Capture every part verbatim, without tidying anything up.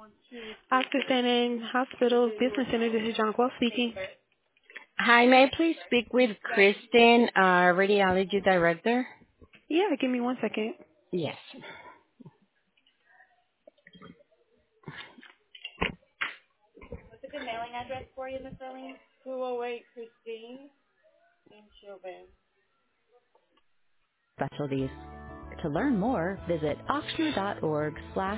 Octagon Hospital Business Center. This is John Quell speaking. Hi, may I please speak with Kristen, uh, radiology director? Yeah, give me one second. Yes. What's a good mailing address for you, Miss Arlene? two oh eight Christine in Chauvin. Specialties. To learn more, visit ochsner.org slash.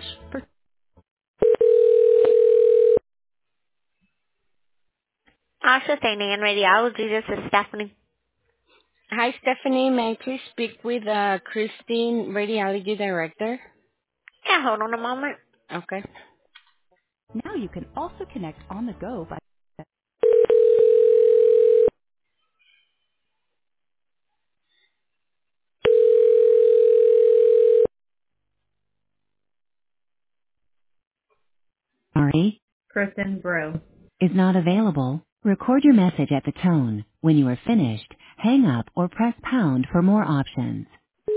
Ascertaining in radiology, this is Stephanie. Hi, Stephanie. May I please speak with uh, Christine, radiology director? Yeah, hold on a moment. Okay. Now you can also connect on the go by. Sorry, Kristen Brew. is not available. Record your message at the tone. When you are finished, hang up or press pound for more options.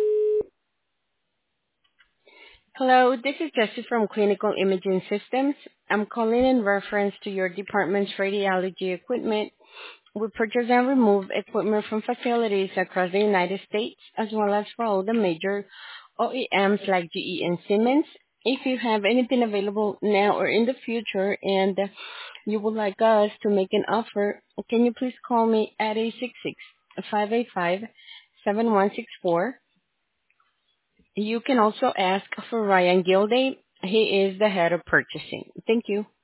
Hello, this is Jessie from Clinical Imaging Systems. I'm calling in reference to your department's radiology equipment. We purchase and remove equipment from facilities across the United States, as well as for all the major O E Ms like G E and Siemens. If you have anything available now or in the future and you would like us to make an offer, can you please call me at eight six six, five eight five, seven one six four. You can also ask for Ryan Gilday. He is the head of purchasing. Thank you.